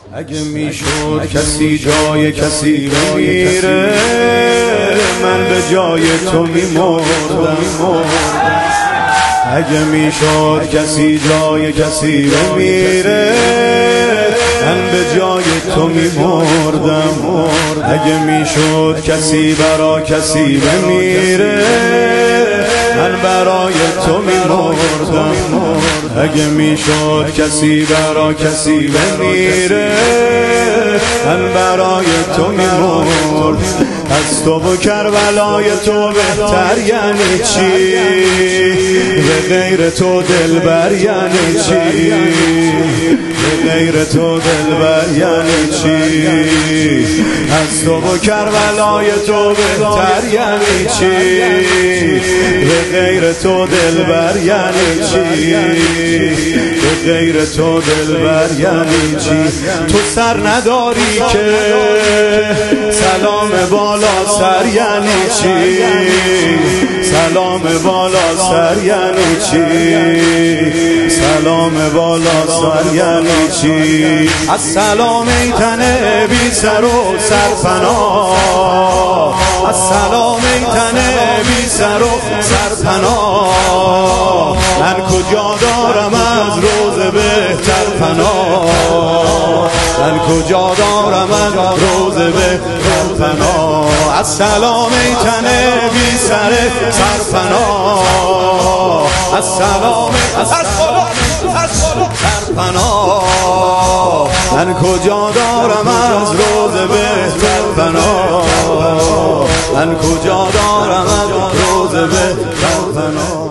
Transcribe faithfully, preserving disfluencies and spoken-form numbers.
اگه میشد کسی جای کسی بمیره من به جای تو میمردم. اگه میشد کسی جای کسی بمیره من به جای تو میمردم. اگه میشد کسی برا کسی بمیره من برای تو میمردم. اگه میشد کسی برا کسی بمیره من برای تو میمرد. از تو و کربلای تو بهتر یعنی چی؟ به غیر تو دلبر یعنی چی؟ به غیر تو دلبر یعنی چی؟ از تو و کربلای تو بهتر یعنی چی؟ به غیر تو دلبر یعنی چی؟ به غیر تو دلبر یعنی چی؟ تو سر نداری که سلام بالا سر یعنی چی؟ سلام بالا سر یعنی چی؟ سلام بالا سر یعنی چی؟ از سلام ای تن بی سر و سرپناه، از سلام ای تن بی سر و سرپناه، من کجا دارم از روز بهتر پناه، من کجا دارم از روز بهتر پناه. از سلام ای تن بی سر سرپناه، از سلام از سرپناه، من کجا دارم از روز بهتر پناه، من کجا دارم از روز بهتر پناه.